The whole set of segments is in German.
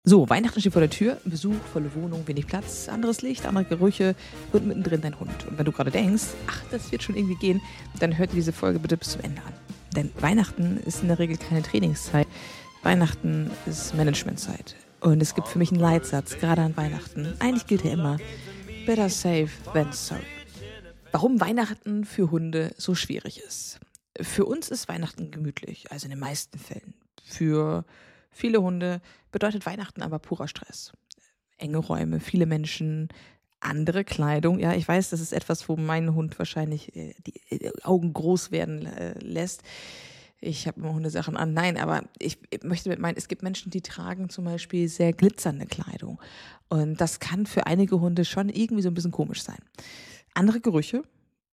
So, Weihnachten steht vor der Tür, Besuch, volle Wohnung, wenig Platz, anderes Licht, andere Gerüche und mittendrin dein Hund. Und wenn du gerade denkst, ach, das wird schon irgendwie gehen, dann hört dir diese Folge bitte bis zum Ende an. Denn Weihnachten ist in der Regel keine Trainingszeit. Weihnachten ist Managementzeit. Und es gibt für mich einen Leitsatz, gerade an Weihnachten. Eigentlich gilt er immer, better safe than sorry. Warum Weihnachten für Hunde so schwierig ist. Für uns ist Weihnachten gemütlich, also in den meisten Fällen. Für viele Hunde bedeutet Weihnachten aber purer Stress. Enge Räume, viele Menschen, andere Kleidung. Ja, ich weiß, das ist etwas, wo mein Hund wahrscheinlich die Augen groß werden lässt. Ich habe immer Hundesachen an. Nein, aber ich möchte mit meinen, es gibt Menschen, die tragen zum Beispiel sehr glitzernde Kleidung. Und das kann für einige Hunde schon irgendwie so ein bisschen komisch sein. Andere Gerüche.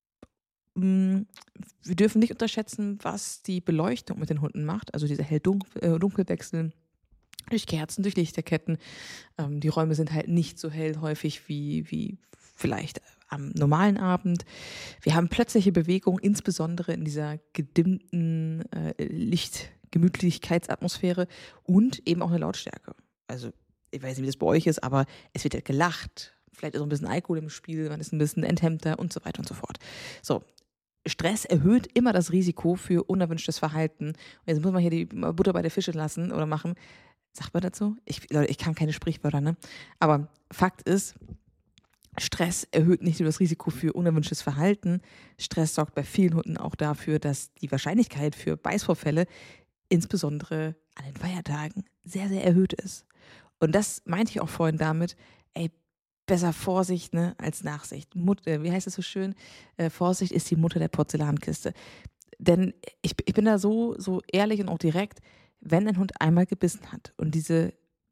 Wir dürfen nicht unterschätzen, was die Beleuchtung mit den Hunden macht. Also diese Hell-Dunkel-Wechsel durch Kerzen, durch Lichterketten. Die Räume sind halt nicht so hell häufig wie vielleicht am normalen Abend. Wir haben plötzliche Bewegung, insbesondere in dieser gedimmten Lichtgemütlichkeitsatmosphäre und eben auch eine Lautstärke. Also ich weiß nicht, wie das bei euch ist, aber es wird ja gelacht. Vielleicht ist auch ein bisschen Alkohol im Spiel, man ist ein bisschen enthemmter und so weiter und so fort. So, Stress erhöht immer das Risiko für unerwünschtes Verhalten. Und jetzt muss man hier die Butter bei der Fische lassen oder machen. Sagt man dazu? Leute, ich kann keine Sprichwörter, ne? Aber Fakt ist, Stress erhöht nicht nur das Risiko für unerwünschtes Verhalten. Stress sorgt bei vielen Hunden auch dafür, dass die Wahrscheinlichkeit für Beißvorfälle, insbesondere an den Feiertagen, sehr, sehr erhöht ist. Und das meinte ich auch vorhin damit, besser Vorsicht, ne, als Nachsicht. Wie heißt das so schön? Vorsicht ist die Mutter der Porzellankiste. Denn ich bin da so ehrlich und auch direkt, wenn ein Hund einmal gebissen hat und dieses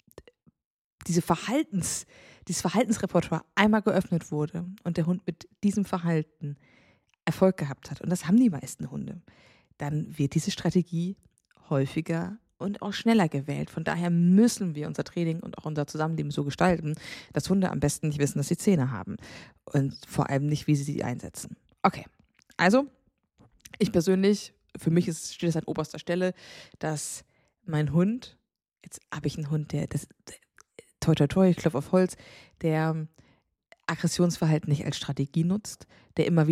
Verhaltensrepertoire einmal geöffnet wurde und der Hund mit diesem Verhalten Erfolg gehabt hat, und das haben die meisten Hunde, dann wird diese Strategie häufiger und auch schneller gewählt. Von daher müssen wir unser Training und auch unser Zusammenleben so gestalten, dass Hunde am besten nicht wissen, dass sie Zähne haben und vor allem nicht, wie sie sie einsetzen. Okay, also ich persönlich, für mich steht es an oberster Stelle, dass mein Hund, jetzt habe ich einen Hund, toi toi toi, ich klopfe auf Holz, der Aggressionsverhalten nicht als Strategie nutzt, der immer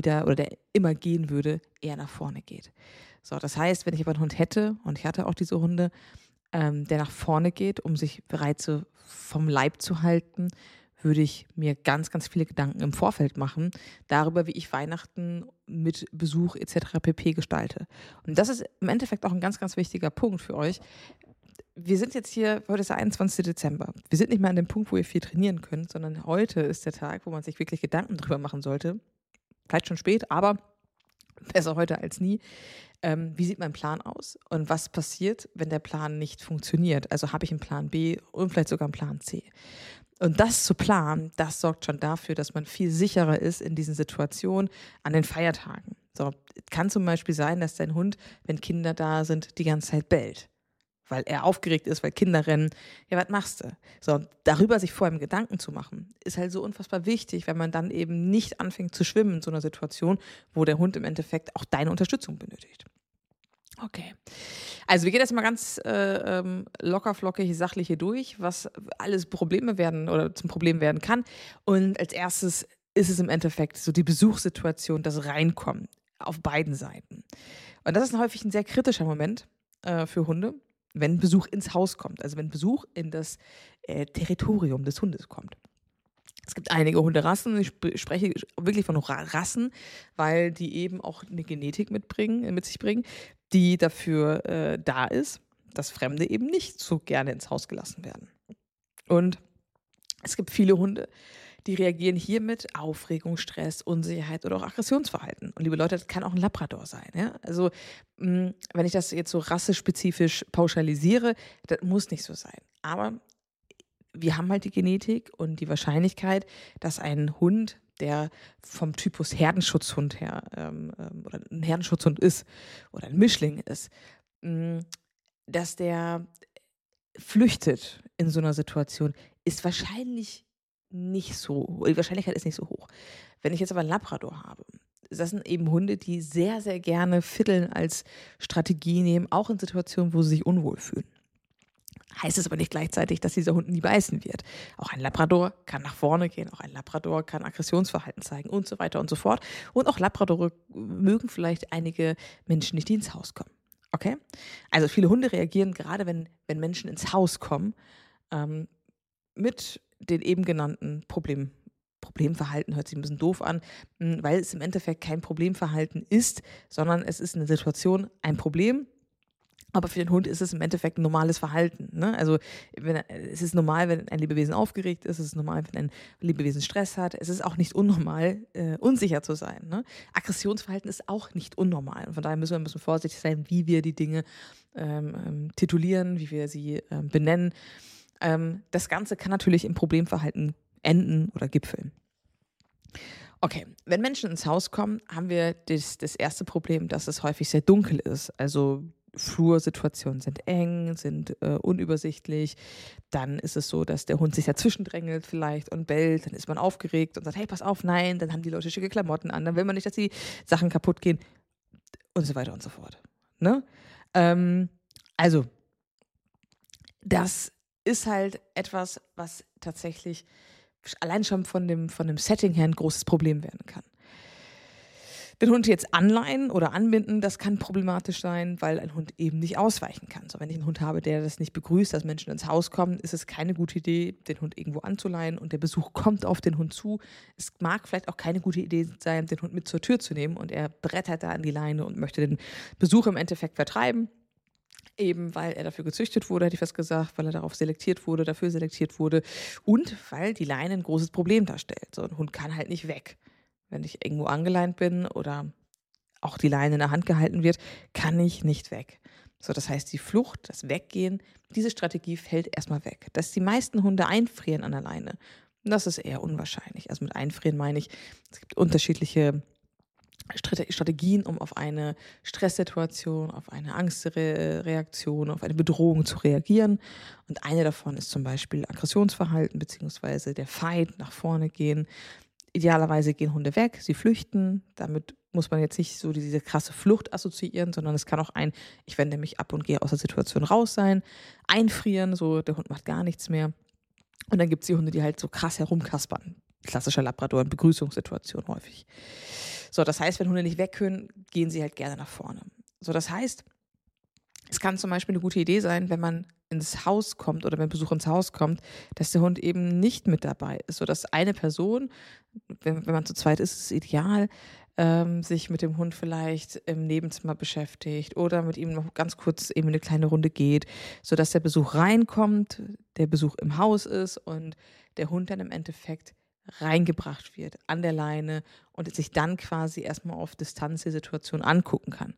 gehen würde, eher nach vorne geht. So, das heißt, wenn ich aber einen Hund hätte, und ich hatte auch diese Hunde, der nach vorne geht, um sich bereits vom Leib zu halten, würde ich mir ganz, ganz viele Gedanken im Vorfeld machen, darüber, wie ich Weihnachten mit Besuch etc. pp. Gestalte. Und das ist im Endeffekt auch ein ganz, ganz wichtiger Punkt für euch. Wir sind jetzt hier, heute ist der 21. Dezember. Wir sind nicht mehr an dem Punkt, wo ihr viel trainieren könnt, sondern heute ist der Tag, wo man sich wirklich Gedanken drüber machen sollte. Vielleicht schon spät, aber besser heute als nie. Wie sieht mein Plan aus und was passiert, wenn der Plan nicht funktioniert? Also habe ich einen Plan B und vielleicht sogar einen Plan C. Und das zu planen, das sorgt schon dafür, dass man viel sicherer ist in diesen Situationen an den Feiertagen. So, kann zum Beispiel sein, dass dein Hund, wenn Kinder da sind, die ganze Zeit bellt, weil er aufgeregt ist, weil Kinder rennen. Ja, was machst du? So, darüber sich vor allem Gedanken zu machen, ist halt so unfassbar wichtig, wenn man dann eben nicht anfängt zu schwimmen in so einer Situation, wo der Hund im Endeffekt auch deine Unterstützung benötigt. Okay, also wir gehen jetzt mal ganz lockerflockig, sachlich hier durch, was alles Probleme werden oder zum Problem werden kann. Und als erstes ist es im Endeffekt so die Besuchssituation, das Reinkommen auf beiden Seiten. Und das ist häufig ein sehr kritischer Moment für Hunde, wenn Besuch ins Haus kommt, also wenn Besuch in das Territorium des Hundes kommt. Es gibt einige Hunderassen, ich spreche wirklich von Rassen, weil die eben auch eine Genetik mit sich bringen, die dafür da ist, dass Fremde eben nicht so gerne ins Haus gelassen werden. Und es gibt viele Hunde, die reagieren hier mit Aufregung, Stress, Unsicherheit oder auch Aggressionsverhalten. Und liebe Leute, das kann auch ein Labrador sein. Ja? Also wenn ich das jetzt so rassespezifisch pauschalisiere, das muss nicht so sein. Aber wir haben halt die Genetik und die Wahrscheinlichkeit, dass ein Hund, der vom Typus Herdenschutzhund her oder ein Herdenschutzhund ist oder ein Mischling ist, dass der flüchtet in so einer Situation, ist wahrscheinlich nicht so, die Wahrscheinlichkeit ist nicht so hoch. Wenn ich jetzt aber einen Labrador habe, das sind eben Hunde, die sehr, sehr gerne Fiddeln als Strategie nehmen, auch in Situationen, wo sie sich unwohl fühlen. Heißt es aber nicht gleichzeitig, dass dieser Hund nie beißen wird. Auch ein Labrador kann nach vorne gehen, auch ein Labrador kann Aggressionsverhalten zeigen und so weiter und so fort. Und auch Labradore mögen vielleicht einige Menschen nicht, die ins Haus kommen. Okay? Also viele Hunde reagieren, gerade wenn Menschen ins Haus kommen, ähm, mit den eben genannten Problemverhalten hört sich ein bisschen doof an, weil es im Endeffekt kein Problemverhalten ist, sondern es ist eine Situation, ein Problem. Aber für den Hund ist es im Endeffekt ein normales Verhalten. Ne? Also es ist normal, wenn ein Lebewesen aufgeregt ist, es ist normal, wenn ein Lebewesen Stress hat. Es ist auch nicht unnormal, unsicher zu sein. Ne? Aggressionsverhalten ist auch nicht unnormal. Und von daher müssen wir ein bisschen vorsichtig sein, wie wir die Dinge titulieren, wie wir sie benennen. Das Ganze kann natürlich im Problemverhalten enden oder gipfeln. Okay, wenn Menschen ins Haus kommen, haben wir das erste Problem, dass es häufig sehr dunkel ist. Also Flursituationen sind eng, sind unübersichtlich. Dann ist es so, dass der Hund sich dazwischen drängelt vielleicht und bellt. Dann ist man aufgeregt und sagt, hey, pass auf, nein. Dann haben die Leute schicke Klamotten an. Dann will man nicht, dass die Sachen kaputt gehen und so weiter und so fort. Ne? Also, das ist halt etwas, was tatsächlich allein schon von dem Setting her ein großes Problem werden kann. Den Hund jetzt anleihen oder anbinden, das kann problematisch sein, weil ein Hund eben nicht ausweichen kann. So, wenn ich einen Hund habe, der das nicht begrüßt, dass Menschen ins Haus kommen, ist es keine gute Idee, den Hund irgendwo anzuleihen und der Besuch kommt auf den Hund zu. Es mag vielleicht auch keine gute Idee sein, den Hund mit zur Tür zu nehmen und er brettert da an die Leine und möchte den Besuch im Endeffekt vertreiben. Eben weil er dafür gezüchtet wurde, hätte ich fast gesagt, weil er darauf selektiert wurde, dafür selektiert wurde und weil die Leine ein großes Problem darstellt. So ein Hund kann halt nicht weg. Wenn ich irgendwo angeleint bin oder auch die Leine in der Hand gehalten wird, kann ich nicht weg. So, das heißt, die Flucht, das Weggehen, diese Strategie fällt erstmal weg. Dass die meisten Hunde einfrieren an der Leine, das ist eher unwahrscheinlich. Also mit einfrieren meine ich, es gibt unterschiedliche Strategien, um auf eine Stresssituation, auf eine Angstreaktion, auf eine Bedrohung zu reagieren. Und eine davon ist zum Beispiel Aggressionsverhalten beziehungsweise der Fight, nach vorne gehen. Idealerweise gehen Hunde weg, sie flüchten. Damit muss man jetzt nicht so diese krasse Flucht assoziieren, sondern es kann auch ich wende mich ab und gehe aus der Situation raus sein. Einfrieren, so der Hund macht gar nichts mehr. Und dann gibt es die Hunde, die halt so krass herumkaspern. Klassischer Labrador in Begrüßungssituationen häufig. So, das heißt, wenn Hunde nicht weg können, gehen sie halt gerne nach vorne. So, das heißt, es kann zum Beispiel eine gute Idee sein, wenn man ins Haus kommt oder wenn Besuch ins Haus kommt, dass der Hund eben nicht mit dabei ist, sodass eine Person, wenn man zu zweit ist, ist es ideal, sich mit dem Hund vielleicht im Nebenzimmer beschäftigt oder mit ihm noch ganz kurz eben eine kleine Runde geht, sodass der Besuch reinkommt, der Besuch im Haus ist und der Hund dann im Endeffekt reingebracht wird an der Leine und sich dann quasi erstmal auf Distanz die Situation angucken kann.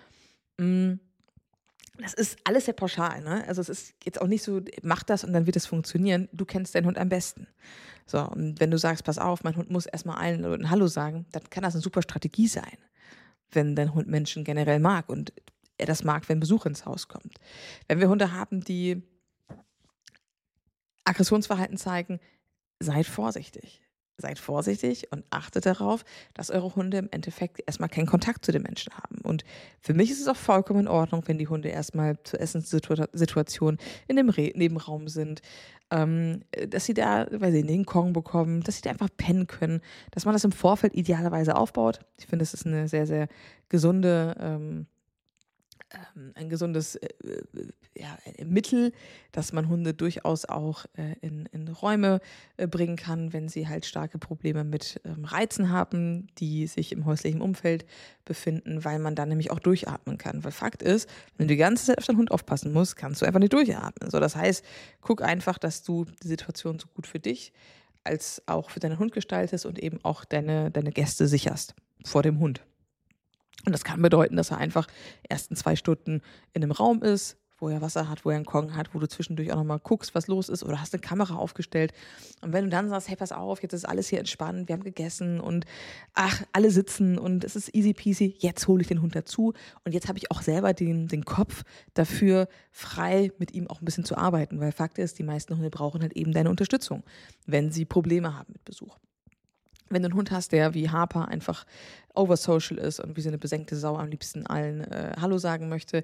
Das ist alles sehr pauschal, ne? Also es ist jetzt auch nicht so, mach das und dann wird es funktionieren. Du kennst deinen Hund am besten. So, und wenn du sagst, pass auf, mein Hund muss erstmal allen Leuten Hallo sagen, dann kann das eine super Strategie sein, wenn dein Hund Menschen generell mag und er das mag, wenn Besuch ins Haus kommt. Wenn wir Hunde haben, die Aggressionsverhalten zeigen, seid vorsichtig. Seid vorsichtig und achtet darauf, dass eure Hunde im Endeffekt erstmal keinen Kontakt zu den Menschen haben. Und für mich ist es auch vollkommen in Ordnung, wenn die Hunde erstmal zur Essenssituation in dem Nebenraum sind, dass sie da, weiß ich nicht, einen Kong bekommen, dass sie da einfach pennen können, dass man das im Vorfeld idealerweise aufbaut. Ich finde, das ist eine sehr, sehr gesunde ein gesundes Mittel, dass man Hunde durchaus auch in Räume bringen kann, wenn sie halt starke Probleme mit Reizen haben, die sich im häuslichen Umfeld befinden, weil man dann nämlich auch durchatmen kann. Weil Fakt ist, wenn du die ganze Zeit auf deinen Hund aufpassen musst, kannst du einfach nicht durchatmen. So, das heißt, guck einfach, dass du die Situation so gut für dich als auch für deinen Hund gestaltest und eben auch deine Gäste sicherst vor dem Hund. Und das kann bedeuten, dass er einfach ersten 2 Stunden in einem Raum ist, wo er Wasser hat, wo er einen Kong hat, wo du zwischendurch auch nochmal guckst, was los ist oder hast eine Kamera aufgestellt. Und wenn du dann sagst, hey, pass auf, jetzt ist alles hier entspannt, wir haben gegessen und alle sitzen und es ist easy peasy, jetzt hole ich den Hund dazu und jetzt habe ich auch selber den Kopf dafür frei, mit ihm auch ein bisschen zu arbeiten, weil Fakt ist, die meisten Hunde brauchen halt eben deine Unterstützung, wenn sie Probleme haben mit Besuch. Wenn du einen Hund hast, der wie Harper einfach oversocial ist und wie so eine besenkte Sau am liebsten allen Hallo sagen möchte,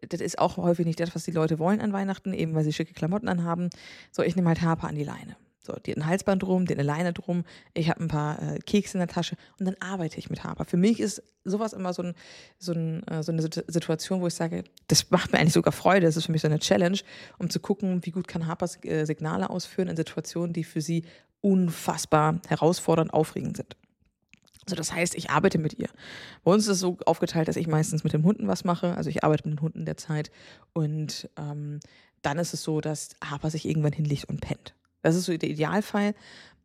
das ist auch häufig nicht das, was die Leute wollen an Weihnachten, eben weil sie schicke Klamotten anhaben. So, ich nehme halt Harper an die Leine. So, die hat ein Halsband drum, die hat eine Leine drum, ich habe ein paar Kekse in der Tasche und dann arbeite ich mit Harper. Für mich ist sowas immer so eine Situation, wo ich sage, das macht mir eigentlich sogar Freude, das ist für mich so eine Challenge, um zu gucken, wie gut kann Harper Signale ausführen in Situationen, die für sie unfassbar herausfordernd, aufregend sind. So, das heißt, ich arbeite mit ihr. Bei uns ist es so aufgeteilt, dass ich meistens mit den Hunden was mache. Also ich arbeite mit den Hunden derzeit. Und dann ist es so, dass Harper sich irgendwann hinlegt und pennt. Das ist so der Idealfall.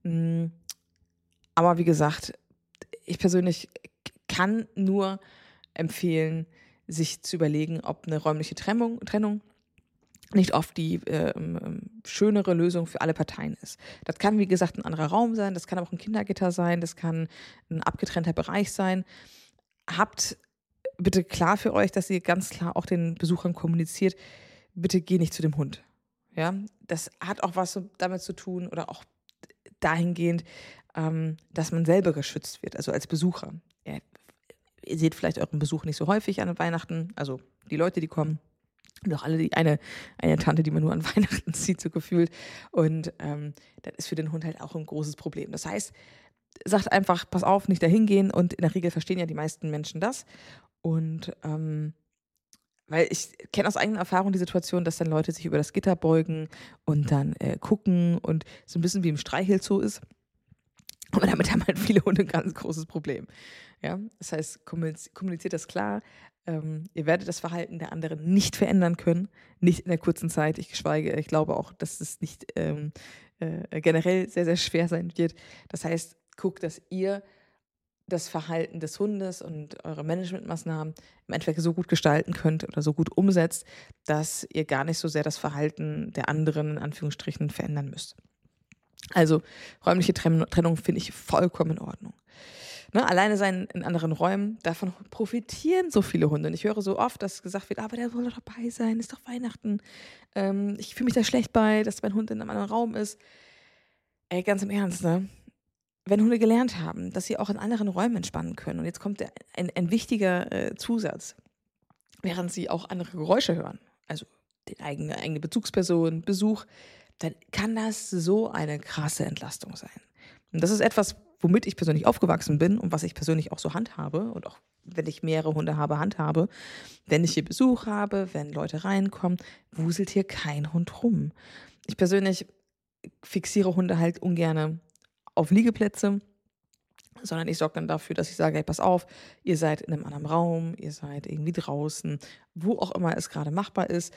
Aber wie gesagt, ich persönlich kann nur empfehlen, sich zu überlegen, ob eine räumliche Trennung nicht oft die schönere Lösung für alle Parteien ist. Das kann, wie gesagt, ein anderer Raum sein, das kann aber auch ein Kindergitter sein, das kann ein abgetrennter Bereich sein. Habt bitte klar für euch, dass ihr ganz klar auch den Besuchern kommuniziert, bitte geh nicht zu dem Hund. Ja, das hat auch was damit zu tun oder auch dahingehend, dass man selber geschützt wird, also als Besucher. Ja, ihr seht vielleicht euren Besuch nicht so häufig an Weihnachten, also die Leute, die kommen. Und auch alle eine Tante, die man nur an Weihnachten sieht, so gefühlt. Und das ist für den Hund halt auch ein großes Problem. Das heißt, sagt einfach, pass auf, nicht dahin gehen. Und in der Regel verstehen ja die meisten Menschen das. Und weil ich kenne aus eigener Erfahrung die Situation, dass dann Leute sich über das Gitter beugen und dann gucken und so ein bisschen wie im Streichelzoo ist. Aber damit haben halt viele Hunde ein ganz großes Problem. Ja? Das heißt, kommuniziert das klar. Ihr werdet das Verhalten der anderen nicht verändern können, nicht in der kurzen Zeit. Ich glaube auch, dass es nicht generell sehr, sehr schwer sein wird. Das heißt, guckt, dass ihr das Verhalten des Hundes und eure Managementmaßnahmen im Endeffekt so gut gestalten könnt oder so gut umsetzt, dass ihr gar nicht so sehr das Verhalten der anderen in Anführungsstrichen verändern müsst. Also räumliche Trennung finde ich vollkommen in Ordnung. Ne, alleine sein in anderen Räumen, davon profitieren so viele Hunde. Und ich höre so oft, dass gesagt wird, aber der soll doch dabei sein, ist doch Weihnachten. Ich fühle mich da schlecht bei, dass mein Hund in einem anderen Raum ist. Ey, ganz im Ernst, ne? Wenn Hunde gelernt haben, dass sie auch in anderen Räumen entspannen können, und jetzt kommt ein wichtiger Zusatz, während sie auch andere Geräusche hören, also die eigene Bezugsperson, Besuch, dann kann das so eine krasse Entlastung sein. Und das ist etwas, womit ich persönlich aufgewachsen bin und was ich persönlich auch so handhabe und auch wenn ich mehrere Hunde habe, handhabe. Wenn ich hier Besuch habe, wenn Leute reinkommen, wuselt hier kein Hund rum. Ich persönlich fixiere Hunde halt ungerne auf Liegeplätze, sondern ich sorge dann dafür, dass ich sage, hey, pass auf, ihr seid in einem anderen Raum, ihr seid irgendwie draußen, wo auch immer es gerade machbar ist.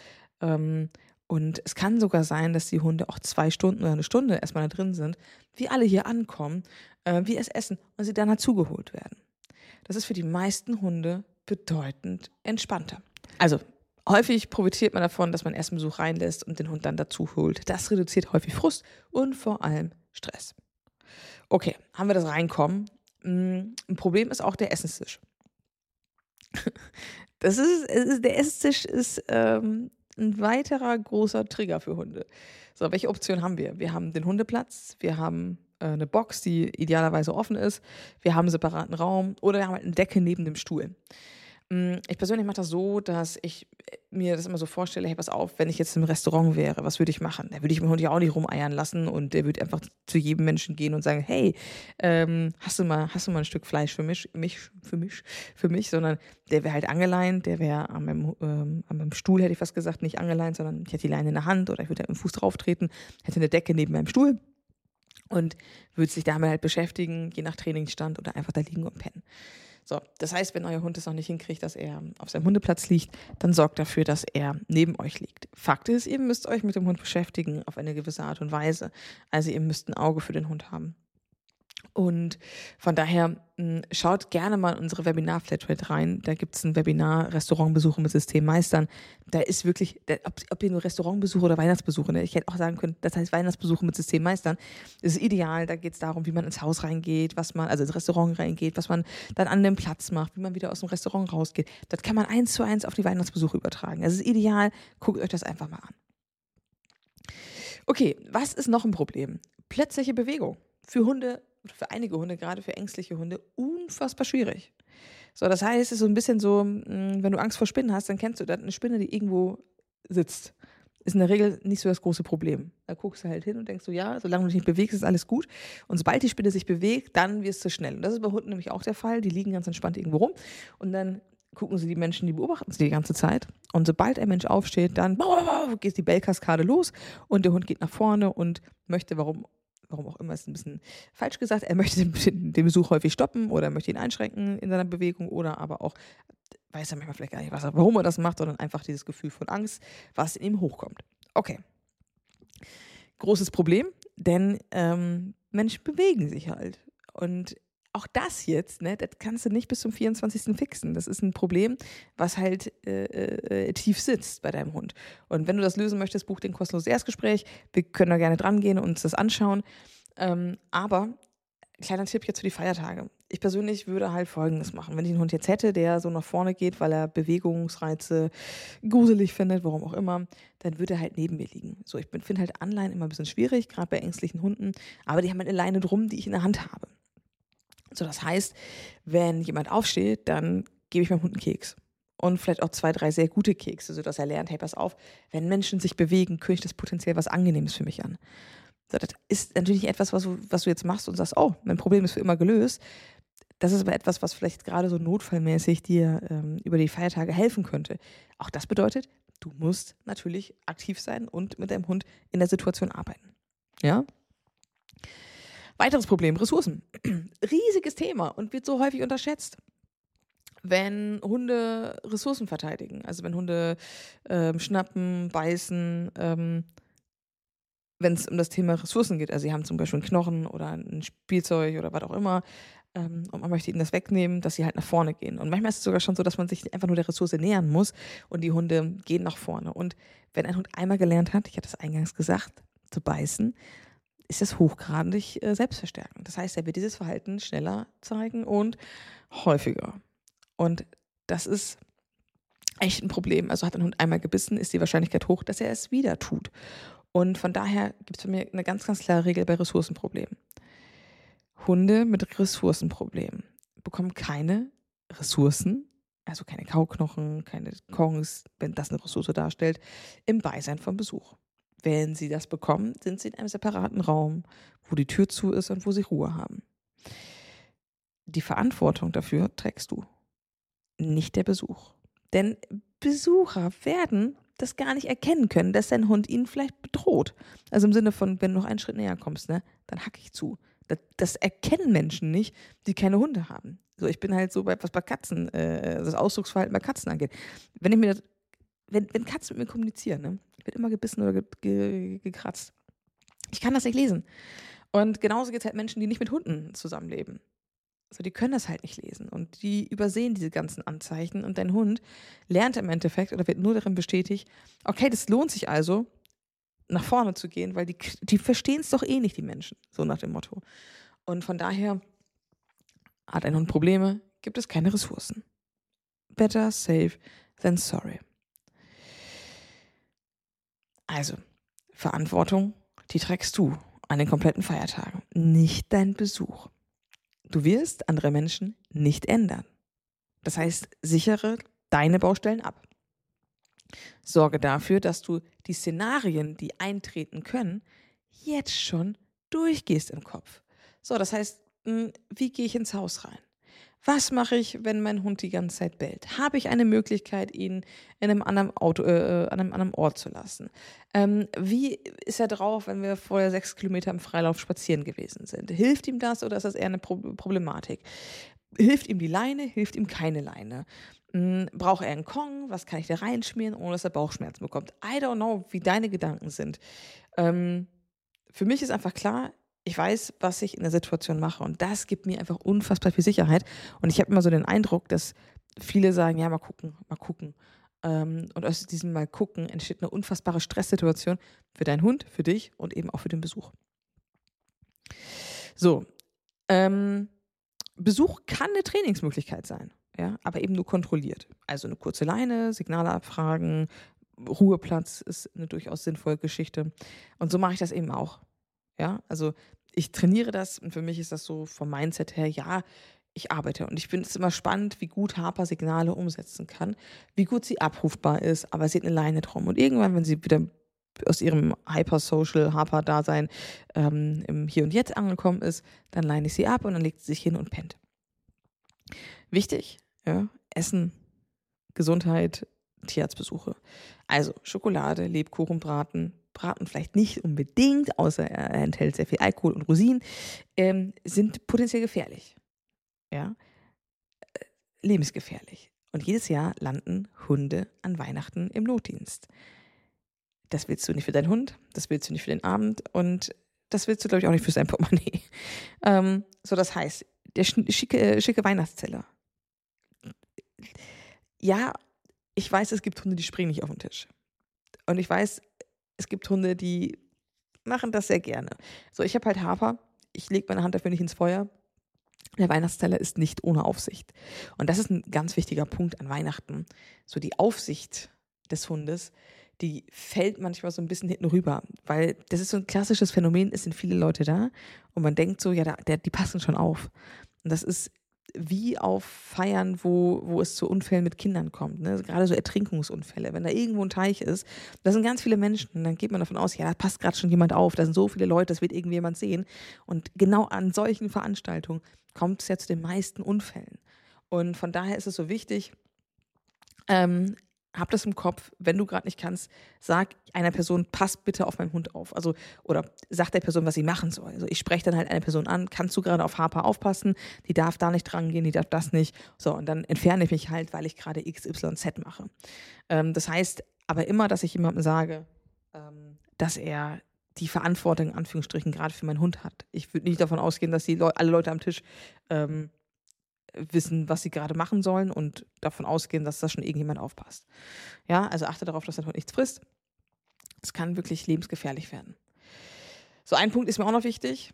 Und es kann sogar sein, dass die Hunde auch 2 Stunden oder 1 Stunde erstmal da drin sind, wie alle hier ankommen, wir es essen und sie dann dazugeholt werden. Das ist für die meisten Hunde bedeutend entspannter. Also häufig profitiert man davon, dass man erst einen Besuch reinlässt und den Hund dann dazu holt. Das reduziert häufig Frust und vor allem Stress. Okay, haben wir das Reinkommen. Ein Problem ist auch der Essenstisch. Der Essenstisch ist ein weiterer großer Trigger für Hunde. So, welche Option haben wir? Wir haben den Hundeplatz, wir haben eine Box, die idealerweise offen ist, wir haben einen separaten Raum oder wir haben halt eine Decke neben dem Stuhl. Ich persönlich mache das so, dass ich mir das immer so vorstelle, hey, pass auf, wenn ich jetzt im Restaurant wäre, was würde ich machen? Da würde ich meinen Hund ja auch nicht rumeiern lassen und der würde einfach zu jedem Menschen gehen und sagen, hey, hast du mal ein Stück Fleisch für mich, sondern der wäre halt angeleint, der wäre an meinem Stuhl, hätte ich fast gesagt, nicht angeleint, sondern ich hätte die Leine in der Hand oder ich würde halt mit dem Fuß drauf treten, hätte eine Decke neben meinem Stuhl und würde sich damit halt beschäftigen, je nach Trainingsstand oder einfach da liegen und pennen. So, das heißt, wenn euer Hund es noch nicht hinkriegt, dass er auf seinem Hundeplatz liegt, dann sorgt dafür, dass er neben euch liegt. Fakt ist, ihr müsst euch mit dem Hund beschäftigen auf eine gewisse Art und Weise. Also ihr müsst ein Auge für den Hund haben. Und von daher schaut gerne mal in unsere Webinar-Flatrate rein. Da gibt es ein Webinar Restaurantbesuche mit Systemmeistern. Da ist wirklich, ob ihr nur Restaurantbesuche oder Weihnachtsbesuche, ne? Ich hätte auch sagen können, das heißt Weihnachtsbesuche mit Systemmeistern. Das ist ideal. Da geht es darum, wie man ins Haus reingeht, also ins Restaurant reingeht, was man dann an dem Platz macht, wie man wieder aus dem Restaurant rausgeht. Das kann man 1:1 auf die Weihnachtsbesuche übertragen. Das ist ideal. Guckt euch das einfach mal an. Okay, was ist noch ein Problem? Plötzliche Bewegung. Für Hunde, für einige Hunde, gerade für ängstliche Hunde, unfassbar schwierig. So, das heißt, es ist so ein bisschen so, wenn du Angst vor Spinnen hast, dann kennst du das, eine Spinne, die irgendwo sitzt. Ist in der Regel nicht so das große Problem. Da guckst du halt hin und denkst so, ja, solange du dich nicht bewegst, ist alles gut. Und sobald die Spinne sich bewegt, dann wirst du schnell. Und das ist bei Hunden nämlich auch der Fall. Die liegen ganz entspannt irgendwo rum und dann gucken sie die Menschen, die beobachten sie die ganze Zeit. Und sobald ein Mensch aufsteht, dann geht die Bellkaskade los und der Hund geht nach vorne und möchte, warum auch immer, ist ein bisschen falsch gesagt, er möchte den Besuch häufig stoppen oder möchte ihn einschränken in seiner Bewegung oder aber auch, weiß er manchmal vielleicht gar nicht, warum er das macht, sondern einfach dieses Gefühl von Angst, was in ihm hochkommt. Okay. Großes Problem, denn Menschen bewegen sich halt. Und auch das jetzt, ne, das kannst du nicht bis zum 24. fixen. Das ist ein Problem, was halt tief sitzt bei deinem Hund. Und wenn du das lösen möchtest, buch den kostenloses Erstgespräch. Wir können da gerne dran gehen und uns das anschauen. Aber kleiner Tipp jetzt für die Feiertage. Ich persönlich würde halt Folgendes machen. Wenn ich einen Hund jetzt hätte, der so nach vorne geht, weil er Bewegungsreize gruselig findet, warum auch immer, dann würde er halt neben mir liegen. So, ich finde halt Anleihen immer ein bisschen schwierig, gerade bei ängstlichen Hunden, aber die haben halt eine Leine drum, die ich in der Hand habe. So, das heißt, wenn jemand aufsteht, dann gebe ich meinem Hund einen Keks. Und vielleicht auch 2, 3 sehr gute Kekse, sodass er lernt, hey, pass auf, wenn Menschen sich bewegen, kündigt das potenziell was Angenehmes für mich an. So, das ist natürlich etwas, was du jetzt machst und sagst, oh, mein Problem ist für immer gelöst. Das ist aber etwas, was vielleicht gerade so notfallmäßig dir über die Feiertage helfen könnte. Auch das bedeutet, du musst natürlich aktiv sein und mit deinem Hund in der Situation arbeiten. Ja? Weiteres Problem, Ressourcen. Riesiges Thema und wird so häufig unterschätzt. Wenn Hunde Ressourcen verteidigen, also wenn Hunde schnappen, beißen, wenn es um das Thema Ressourcen geht, also sie haben zum Beispiel einen Knochen oder ein Spielzeug oder was auch immer, und man möchte ihnen das wegnehmen, dass sie halt nach vorne gehen. Und manchmal ist es sogar schon so, dass man sich einfach nur der Ressource nähern muss und die Hunde gehen nach vorne. Und wenn ein Hund einmal gelernt hat, ich hatte es eingangs gesagt, zu beißen, ist das hochgradig selbstverstärkend. Das heißt, er wird dieses Verhalten schneller zeigen und häufiger. Und das ist echt ein Problem. Also hat ein Hund einmal gebissen, ist die Wahrscheinlichkeit hoch, dass er es wieder tut. Und von daher gibt es bei mir eine ganz, ganz klare Regel bei Ressourcenproblemen. Hunde mit Ressourcenproblemen bekommen keine Ressourcen, also keine Kauknochen, keine Kongs, wenn das eine Ressource darstellt, im Beisein vom Besuch. Wenn sie das bekommen, sind sie in einem separaten Raum, wo die Tür zu ist und wo sie Ruhe haben. Die Verantwortung dafür trägst du, nicht der Besuch. Denn Besucher werden das gar nicht erkennen können, dass dein Hund ihnen vielleicht bedroht. Also im Sinne von, wenn du noch einen Schritt näher kommst, ne, dann hacke ich zu. Das erkennen Menschen nicht, die keine Hunde haben. So, ich bin halt so was bei Katzen, das Ausdrucksverhalten bei Katzen angeht. Wenn Katzen mit mir kommunizieren, ne, wird immer gebissen oder gekratzt. Ich kann das nicht lesen. Und genauso geht es halt Menschen, die nicht mit Hunden zusammenleben. Also die können das halt nicht lesen und die übersehen diese ganzen Anzeichen und dein Hund lernt im Endeffekt oder wird nur darin bestätigt, okay, das lohnt sich also, nach vorne zu gehen, weil die verstehen es doch eh nicht, die Menschen, so nach dem Motto. Und von daher hat ein Hund Probleme, gibt es keine Ressourcen. Better safe than sorry. Also, Verantwortung, die trägst du an den kompletten Feiertagen, nicht dein Besuch. Du wirst andere Menschen nicht ändern. Das heißt, sichere deine Baustellen ab. Sorge dafür, dass du die Szenarien, die eintreten können, jetzt schon durchgehst im Kopf. So, das heißt, wie gehe ich ins Haus rein? Was mache ich, wenn mein Hund die ganze Zeit bellt? Habe ich eine Möglichkeit, ihn in einem anderen an einem anderen Ort zu lassen? Wie ist er drauf, wenn wir vorher 6 Kilometer im Freilauf spazieren gewesen sind? Hilft ihm das oder ist das eher eine Problematik? Hilft ihm die Leine? Hilft ihm keine Leine? Braucht er einen Kong? Was kann ich da reinschmieren, ohne dass er Bauchschmerzen bekommt? I don't know, wie deine Gedanken sind. Für mich ist einfach klar, ich weiß, was ich in der Situation mache und das gibt mir einfach unfassbar viel Sicherheit. Und ich habe immer so den Eindruck, dass viele sagen, ja, mal gucken, mal gucken. Und aus diesem Mal gucken entsteht eine unfassbare Stresssituation für deinen Hund, für dich und eben auch für den Besuch. So, Besuch kann eine Trainingsmöglichkeit sein, ja, aber eben nur kontrolliert. Also eine kurze Leine, Signale abfragen, Ruheplatz ist eine durchaus sinnvolle Geschichte. Und so mache ich das eben auch. Ja, also ich trainiere das und für mich ist das so vom Mindset her, ja, ich arbeite. Und ich finde es immer spannend, wie gut Harper Signale umsetzen kann, wie gut sie abrufbar ist, aber sie hat eine Leine drum. Und irgendwann, wenn sie wieder aus ihrem Hyper-Social Harper-Dasein im Hier und Jetzt angekommen ist, dann leine ich sie ab und dann legt sie sich hin und pennt. Wichtig, ja, Essen, Gesundheit, Tierarztbesuche. Also Schokolade, Lebkuchen, Braten vielleicht nicht unbedingt, außer er enthält sehr viel Alkohol und Rosinen, sind potenziell gefährlich. Ja, lebensgefährlich. Und jedes Jahr landen Hunde an Weihnachten im Notdienst. Das willst du nicht für deinen Hund, das willst du nicht für den Abend und das willst du, glaube ich, auch nicht für sein Portemonnaie. Das heißt, der schicke Weihnachtszeller. Ja, ich weiß, es gibt Hunde, die springen nicht auf den Tisch. Und ich weiß, es gibt Hunde, die machen das sehr gerne. So, ich habe halt Harper, ich lege meine Hand dafür nicht ins Feuer. Der Weihnachtsteller ist nicht ohne Aufsicht. Und das ist ein ganz wichtiger Punkt an Weihnachten. So die Aufsicht des Hundes, die fällt manchmal so ein bisschen hinten rüber, weil das ist so ein klassisches Phänomen, es sind viele Leute da und man denkt so, ja, die passen schon auf. Und das ist wie auf Feiern, wo es zu Unfällen mit Kindern kommt. Ne? Gerade so Ertrinkungsunfälle. Wenn da irgendwo ein Teich ist, da sind ganz viele Menschen, dann geht man davon aus, ja, da passt gerade schon jemand auf, da sind so viele Leute, das wird irgendjemand sehen. Und genau an solchen Veranstaltungen kommt es ja zu den meisten Unfällen. Und von daher ist es so wichtig, hab das im Kopf, wenn du gerade nicht kannst, sag einer Person, pass bitte auf meinen Hund auf. Also, oder sag der Person, was sie machen soll. Also ich spreche dann halt eine Person an, kannst du gerade auf Harper aufpassen, die darf da nicht rangehen, die darf das nicht. So, und dann entferne ich mich halt, weil ich gerade XYZ mache. Das heißt aber immer, dass ich jemandem sage, dass er die Verantwortung in Anführungsstrichen gerade für meinen Hund hat. Ich würde nicht davon ausgehen, dass alle Leute am Tisch wissen, was sie gerade machen sollen und davon ausgehen, dass da schon irgendjemand aufpasst. Ja, also achte darauf, dass dein Hund nichts frisst. Es kann wirklich lebensgefährlich werden. So, ein Punkt ist mir auch noch wichtig.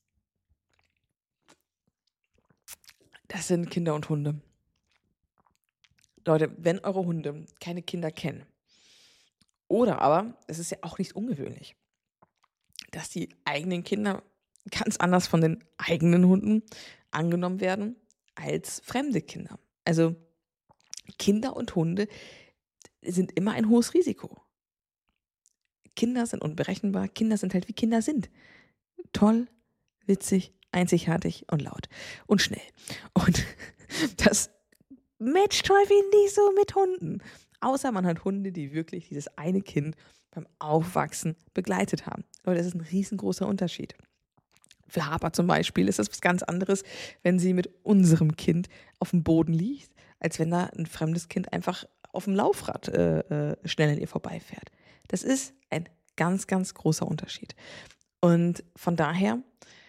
Das sind Kinder und Hunde. Leute, wenn eure Hunde keine Kinder kennen, oder aber, es ist ja auch nicht ungewöhnlich, dass die eigenen Kinder ganz anders von den eigenen Hunden angenommen werden als fremde Kinder. Also Kinder und Hunde sind immer ein hohes Risiko. Kinder sind unberechenbar. Kinder sind halt wie Kinder sind. Toll, witzig, einzigartig und laut und schnell. Und das matcht häufig nicht so mit Hunden. Außer man hat Hunde, die wirklich dieses eine Kind beim Aufwachsen begleitet haben. Aber das ist ein riesengroßer Unterschied. Für Harper zum Beispiel ist das was ganz anderes, wenn sie mit unserem Kind auf dem Boden liegt, als wenn da ein fremdes Kind einfach auf dem Laufrad schnell an ihr vorbeifährt. Das ist ein ganz, ganz großer Unterschied. Und von daher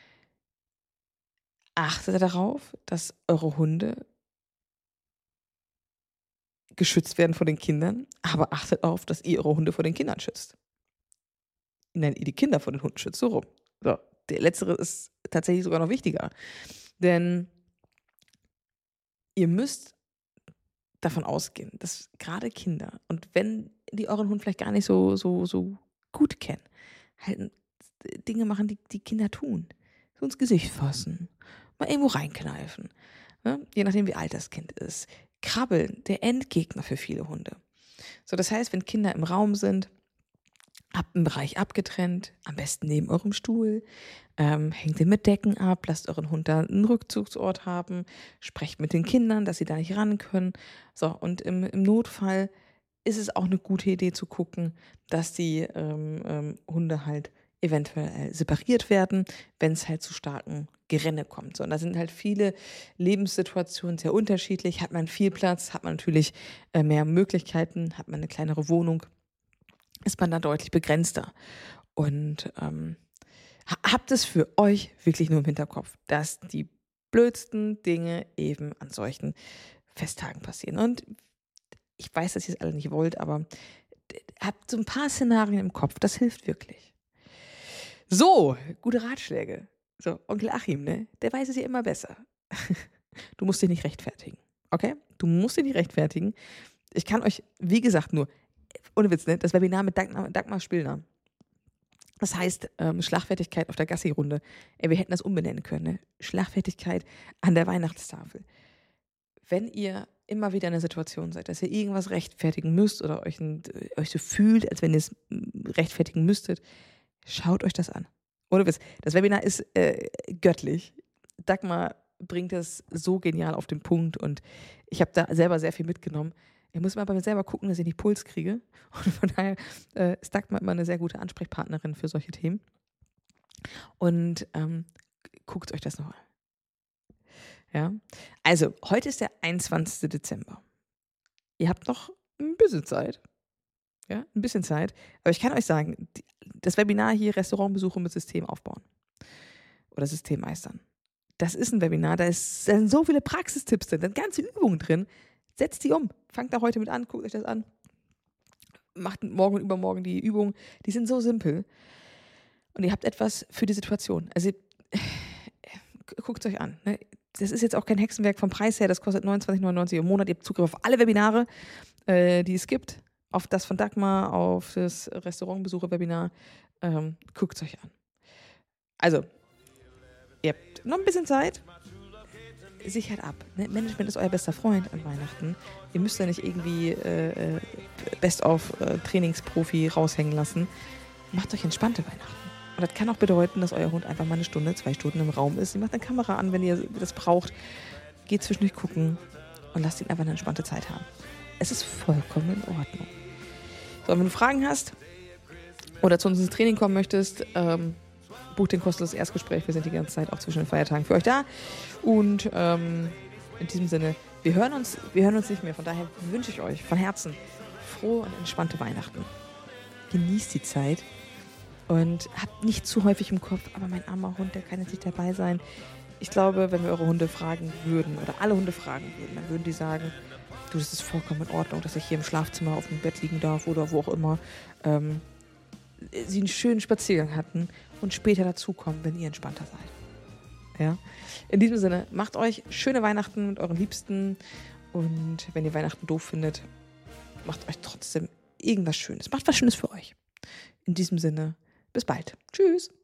achtet darauf, dass eure Hunde geschützt werden vor den Kindern, aber achtet auf, dass ihr eure Hunde vor den Kindern schützt. Nein, ihr die Kinder vor den Hunden schützt, so rum. So, der letztere ist tatsächlich sogar noch wichtiger. Denn ihr müsst davon ausgehen, dass gerade Kinder, und wenn die euren Hund vielleicht gar nicht so gut kennen, halt Dinge machen, die Kinder tun. So ins Gesicht fassen, mal irgendwo reinkneifen. Ne? Je nachdem, wie alt das Kind ist. Krabbeln, der Endgegner für viele Hunde. So, das heißt, wenn Kinder im Raum sind, habt einen Bereich abgetrennt, am besten neben eurem Stuhl, hängt den mit Decken ab, lasst euren Hund da einen Rückzugsort haben, sprecht mit den Kindern, dass sie da nicht ran können. So, und im Notfall ist es auch eine gute Idee zu gucken, dass die Hunde halt eventuell separiert werden, wenn es halt zu starken Gerenne kommt. So, und da sind halt viele Lebenssituationen sehr unterschiedlich. Hat man viel Platz, hat man natürlich mehr Möglichkeiten, hat man eine kleinere Wohnung, ist man da deutlich begrenzter. Und habt es für euch wirklich nur im Hinterkopf, dass die blödsten Dinge eben an solchen Festtagen passieren. Und ich weiß, dass ihr es alle nicht wollt, aber habt so ein paar Szenarien im Kopf. Das hilft wirklich. So, gute Ratschläge. So, Onkel Achim, ne? Der weiß es ja immer besser. Du musst dich nicht rechtfertigen, okay? Du musst dich nicht rechtfertigen. Ich kann euch, wie gesagt, nur, ohne Witz, ne? Das Webinar mit Dagmar Spillner. Das heißt, Schlagfertigkeit auf der Gassi-Runde. Wir hätten das umbenennen können. Ne? Schlagfertigkeit an der Weihnachtstafel. Wenn ihr immer wieder in der Situation seid, dass ihr irgendwas rechtfertigen müsst oder euch so fühlt, als wenn ihr es rechtfertigen müsstet, schaut euch das an. Ohne Witz. Das Webinar ist göttlich. Dagmar bringt das so genial auf den Punkt und ich habe da selber sehr viel mitgenommen. Ich muss mal bei mir selber gucken, dass ich nicht Puls kriege. Und von daher ist Dagmar immer eine sehr gute Ansprechpartnerin für solche Themen. Und guckt euch das noch an. Ja? Also, heute ist der 21. Dezember. Ihr habt noch ein bisschen Zeit. Ja, ein bisschen Zeit. Aber ich kann euch sagen, das Webinar hier, Restaurantbesuche mit System aufbauen oder System meistern. Das ist ein Webinar, da sind so viele Praxistipps drin, da sind ganze Übungen drin. Setzt die um. Fangt da heute mit an, guckt euch das an. Macht morgen und übermorgen die Übungen. Die sind so simpel. Und ihr habt etwas für die Situation. Also guckt es euch an. Ne? Das ist jetzt auch kein Hexenwerk vom Preis her. Das kostet 29,99 im Monat. Ihr habt Zugriff auf alle Webinare, die es gibt. Auf das von Dagmar, auf das Restaurantbesucher-Webinar. Guckt es euch an. Also, ihr habt noch ein bisschen Zeit. Sichert ab. Ne? Management ist euer bester Freund an Weihnachten. Ihr müsst ja nicht irgendwie Best-of-Trainingsprofi raushängen lassen. Macht euch entspannte Weihnachten. Und das kann auch bedeuten, dass euer Hund einfach mal 1 Stunde, 2 Stunden im Raum ist. Ihr macht eine Kamera an, wenn ihr das braucht. Geht zwischendurch gucken und lasst ihn einfach eine entspannte Zeit haben. Es ist vollkommen in Ordnung. So, wenn du Fragen hast oder zu uns ins Training kommen möchtest, bucht den kostenloses Erstgespräch. Wir sind die ganze Zeit auch zwischen den Feiertagen für euch da. Und in diesem Sinne, wir hören uns nicht mehr. Von daher wünsche ich euch von Herzen frohe und entspannte Weihnachten. Genießt die Zeit und habt nicht zu häufig im Kopf, aber mein armer Hund, der kann jetzt nicht dabei sein. Ich glaube, wenn wir eure Hunde fragen würden oder alle Hunde fragen würden, dann würden die sagen, du, das ist vollkommen in Ordnung, dass ich hier im Schlafzimmer auf dem Bett liegen darf oder wo auch immer. Sie einen schönen Spaziergang hatten und später dazukommen, wenn ihr entspannter seid. Ja? In diesem Sinne, macht euch schöne Weihnachten mit euren Liebsten und wenn ihr Weihnachten doof findet, macht euch trotzdem irgendwas Schönes. Macht was Schönes für euch. In diesem Sinne, bis bald. Tschüss.